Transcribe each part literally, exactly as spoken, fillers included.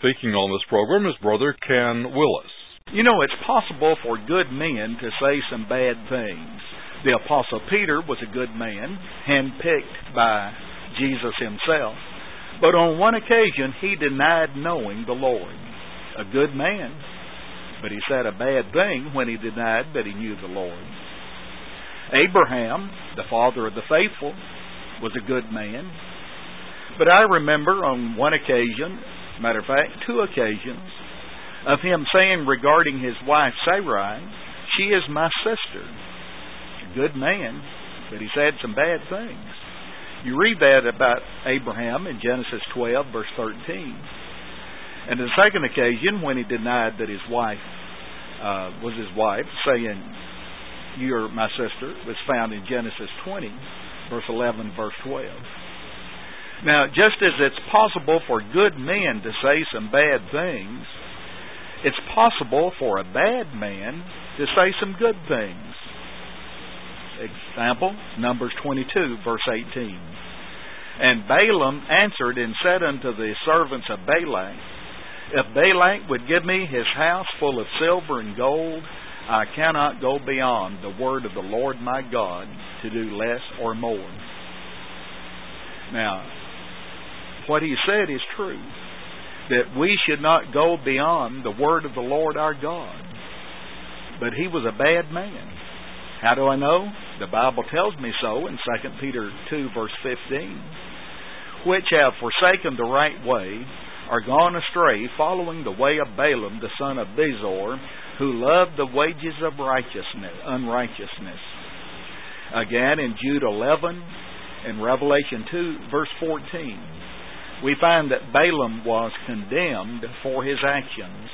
Speaking on this program is Brother Ken Willis. You know, it's possible for good men to say some bad things. The Apostle Peter was a good man, handpicked by Jesus himself. But on one occasion, he denied knowing the Lord. A good man, but he said a bad thing when he denied that he knew the Lord. Abraham, the father of the faithful, was a good man. But I remember on one occasion, matter of fact, two occasions, of him saying regarding his wife Sarai, she is my sister. A good man, but he said some bad things. You read that about Abraham in Genesis twelve, verse thirteen. And the second occasion, when he denied that his wife uh, was his wife, saying, you're my sister, was found in Genesis twenty, verse eleven, verse twelve. Now, just as it's possible for good men to say some bad things, it's possible for a bad man to say some good things. Example, Numbers twenty-two, verse eighteen. And Balaam answered and said unto the servants of Balak, if Balak would give me his house full of silver and gold, I cannot go beyond the word of the Lord my God to do less or more. Now, what he said is true, that we should not go beyond the word of the Lord our God. But he was a bad man. How do I know? The Bible tells me so in Second Peter two, verse fifteen. Which have forsaken the right way, are gone astray, following the way of Balaam, the son of Bezor, who loved the wages of righteousness, unrighteousness. Again, in Jude eleven and Revelation two, verse fourteen, we find that Balaam was condemned for his actions.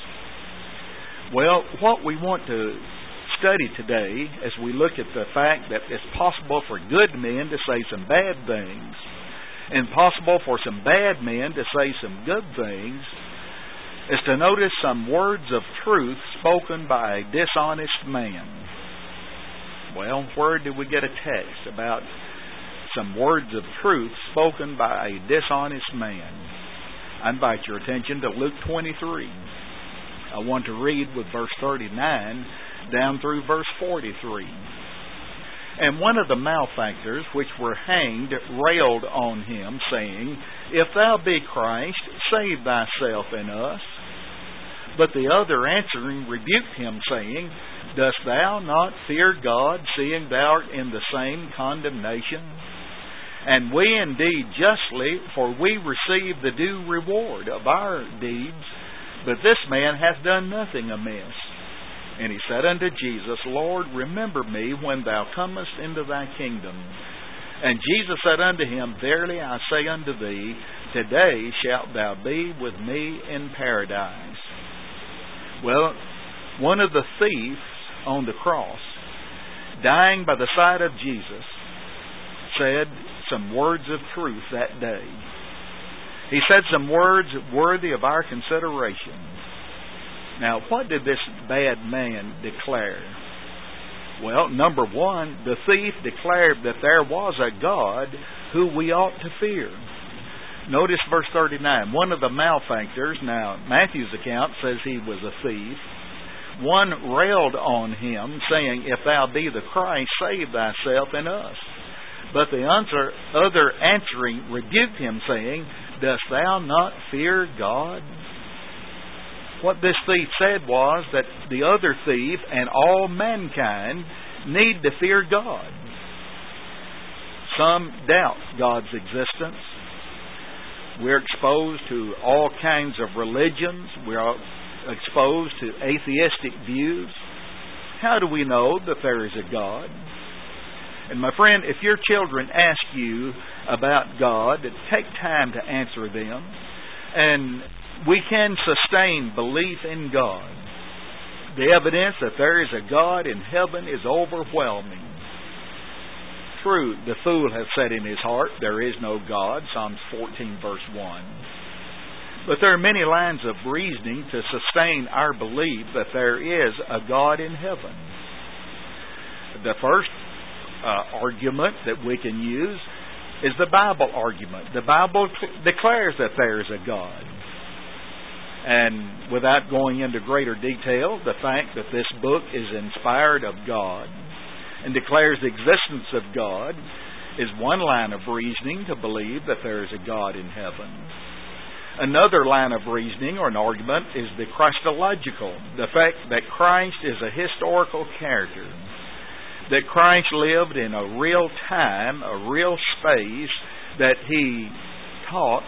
Well, what we want to study today, as we look at the fact that it's possible for good men to say some bad things, and possible for some bad men to say some good things, is to notice some words of truth spoken by a dishonest man. Well, where did we get a text about some words of truth spoken by a dishonest man? I invite your attention to Luke twenty-three. I want to read with verse thirty-nine down through verse forty-three. And one of the malefactors which were hanged railed on him, saying, if thou be Christ, save thyself and us. But the other answering rebuked him, saying, dost thou not fear God, seeing thou art in the same condemnation? And we indeed justly, for we receive the due reward of our deeds, but this man hath done nothing amiss. And he said unto Jesus, Lord, remember me when thou comest into thy kingdom. And Jesus said unto him, verily I say unto thee, today shalt thou be with me in paradise. Well, one of the thieves on the cross, dying by the side of Jesus, said some words of truth that day. He said some words worthy of our consideration. Now, what did this bad man declare? Well, number one, the thief declared that there was a God who we ought to fear. Notice verse thirty-nine. One of the malefactors, now Matthew's account says he was a thief. One railed on him, saying, if thou be the Christ, save thyself and us. But the answer, other answering rebuked him, saying, dost thou not fear God? What this thief said was that the other thief and all mankind need to fear God. Some doubt God's existence. We're exposed to all kinds of religions. We're exposed to atheistic views. How do we know that there is a God? And my friend, if your children ask you about God, take time to answer them. And we can sustain belief in God. The evidence that there is a God in heaven is overwhelming. True, the fool hath said in his heart, there is no God, Psalms fourteen, verse one. But there are many lines of reasoning to sustain our belief that there is a God in heaven. The first uh, argument that we can use is the Bible argument. The Bible cl- declares that there is a God. And without going into greater detail, the fact that this book is inspired of God and declares the existence of God is one line of reasoning to believe that there is a God in heaven. Another line of reasoning or an argument is the Christological, the fact that Christ is a historical character, that Christ lived in a real time, a real space, that He taught,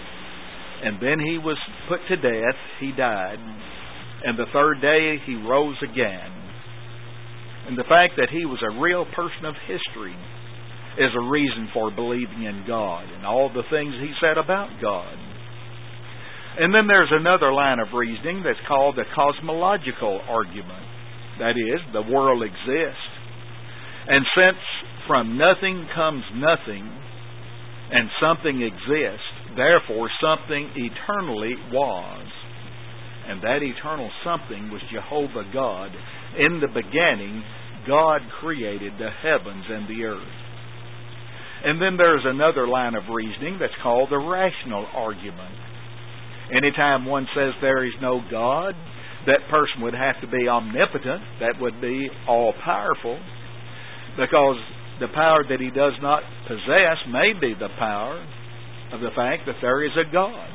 and then He was put to death, He died, and the third day He rose again. And the fact that He was a real person of history is a reason for believing in God and all the things He said about God. And then there's another line of reasoning that's called the cosmological argument. That is, the world exists. And since from nothing comes nothing, and something exists, therefore something eternally was. And that eternal something was Jehovah God. In the beginning, God created the heavens and the earth. And then there's another line of reasoning that's called the rational argument. Anytime one says there is no God, that person would have to be omnipotent. That would be all-powerful. Because the power that he does not possess may be the power of the fact that there is a God.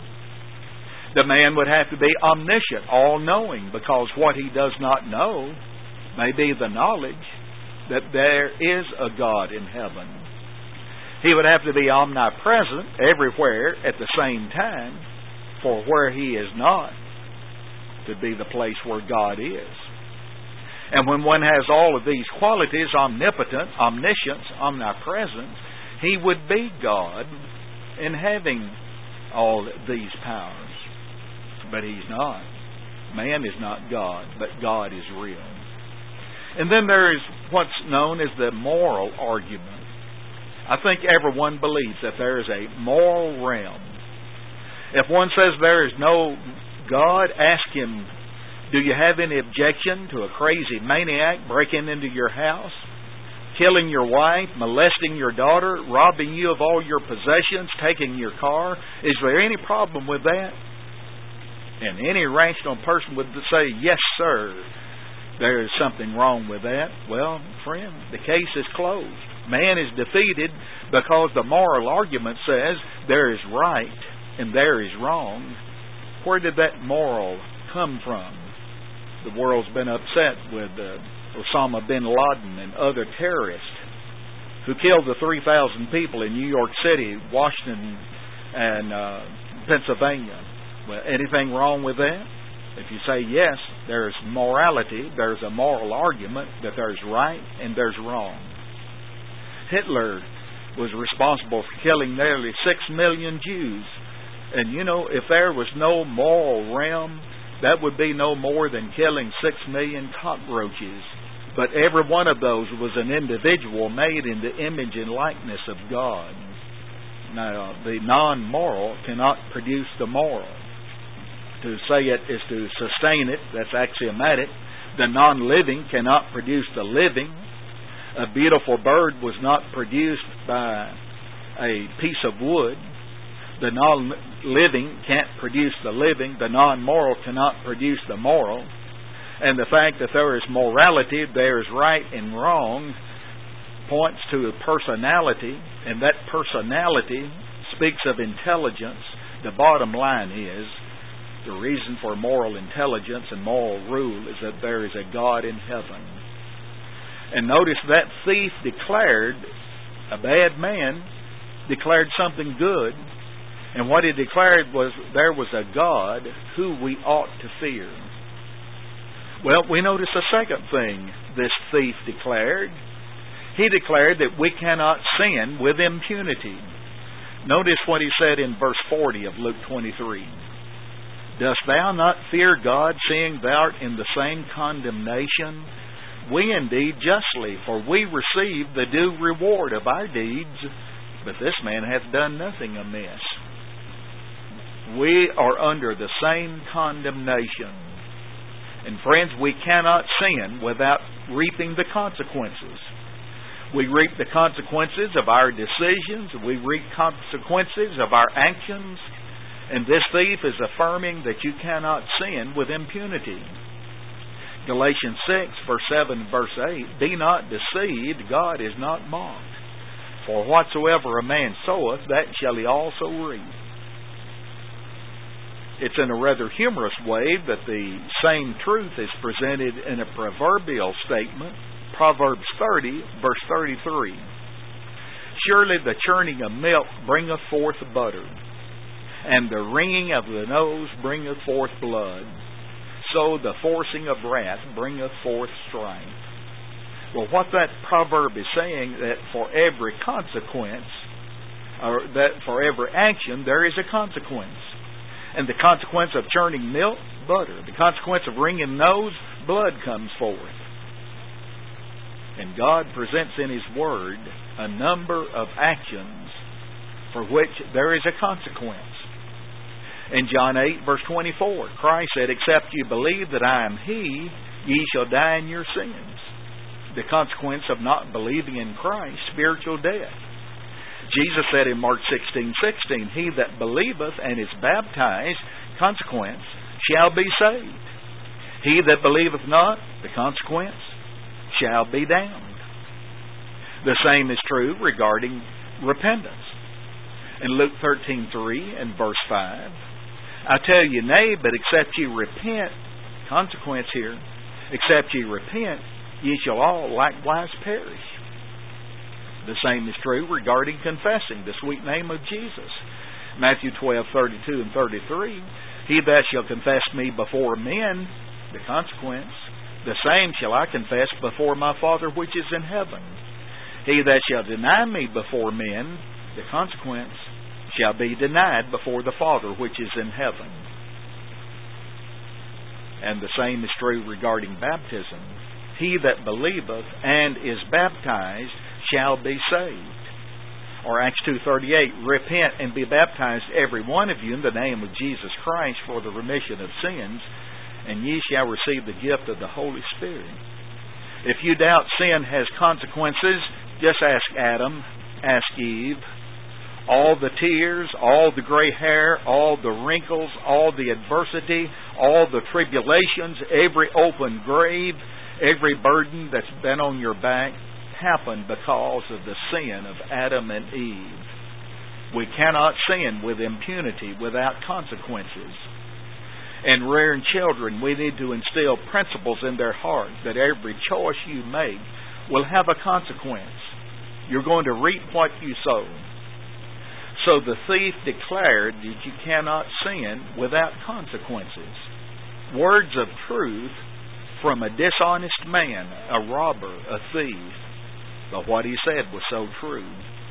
The man would have to be omniscient, all-knowing, because what he does not know may be the knowledge that there is a God in heaven. He would have to be omnipresent everywhere at the same time, for where He is not could be the place where God is. And when one has all of these qualities, omnipotent, omniscience, omnipresence, he would be God in having all these powers. But he's not. Man is not God, but God is real. And then there is what's known as the moral argument. I think everyone believes that there is a moral realm. If one says there is no God, ask him, do you have any objection to a crazy maniac breaking into your house, killing your wife, molesting your daughter, robbing you of all your possessions, taking your car? Is there any problem with that? And any rational person would say, yes, sir, there is something wrong with that. Well, friend, the case is closed. Man is defeated because the moral argument says there is right and there is wrong. Where did that moral come from? The world's been upset with uh, Osama bin Laden and other terrorists who killed the three thousand people in New York City, Washington, and uh, Pennsylvania. Well, anything wrong with that? If you say yes, there's morality, there's a moral argument that there's right and there's wrong. Hitler was responsible for killing nearly six million Jews. And you know, if there was no moral realm, that would be no more than killing six million cockroaches. But every one of those was an individual made in the image and likeness of God. Now, the non-moral cannot produce the moral. To say it is to sustain it, that's axiomatic. The non-living cannot produce the living. A beautiful bird was not produced by a piece of wood. The non-living can't produce the living. The non-moral cannot produce the moral. And the fact that there is morality, there is right and wrong, points to a personality, and that personality speaks of intelligence. The bottom line is, the reason for moral intelligence and moral rule is that there is a God in heaven. And notice that thief declared, a bad man, declared something good. And what he declared was there was a God who we ought to fear. Well, we notice a second thing this thief declared. He declared that we cannot sin with impunity. Notice what he said in verse forty of Luke twenty-three. Dost thou not fear God, seeing thou art in the same condemnation? We indeed justly, for we receive the due reward of our deeds, but this man hath done nothing amiss. We are under the same condemnation. And friends, we cannot sin without reaping the consequences. We reap the consequences of our decisions. We reap consequences of our actions. And this thief is affirming that you cannot sin with impunity. Galatians six, verse seven, verse eight, be not deceived, God is not mocked. For whatsoever a man soweth, that shall he also reap. It's in a rather humorous way that the same truth is presented in a proverbial statement, Proverbs thirty, verse thirty-three. Surely the churning of milk bringeth forth butter, and the wringing of the nose bringeth forth blood. So the forcing of wrath bringeth forth strife. Well, what that proverb is saying, that for every consequence, or that for every action, there is a consequence. And the consequence of churning milk, butter. The consequence of wringing nose, blood comes forth. And God presents in His Word a number of actions for which there is a consequence. In John eight, verse twenty-four, Christ said, except you believe that I am He, ye shall die in your sins. The consequence of not believing in Christ, spiritual death. Jesus said in Mark sixteen, sixteen, he that believeth and is baptized, consequence, shall be saved. He that believeth not, the consequence, shall be damned. The same is true regarding repentance. In Luke thirteen, three and verse five, I tell you, nay, but except ye repent, consequence here, except ye repent, ye shall all likewise perish. The same is true regarding confessing the sweet name of Jesus. Matthew twelve, thirty-two and thirty-three, he that shall confess me before men, the consequence, the same shall I confess before my Father which is in heaven. He that shall deny me before men, the consequence, shall be denied before the Father which is in heaven. And the same is true regarding baptism. He that believeth and is baptized shall be saved. Or Acts two thirty-eight, repent and be baptized every one of you in the name of Jesus Christ for the remission of sins, and ye shall receive the gift of the Holy Spirit. If you doubt sin has consequences, just ask Adam, ask Eve. All the tears, all the gray hair, all the wrinkles, all the adversity, all the tribulations, every open grave, every burden that's been on your back happened because of the sin of Adam and Eve. We cannot sin with impunity without consequences. And rearing children, we need to instill principles in their heart that every choice you make will have a consequence. You're going to reap what you sow. So the thief declared that you cannot sin without consequences. Words of truth from a dishonest man, a robber, a thief. But what he said was so true.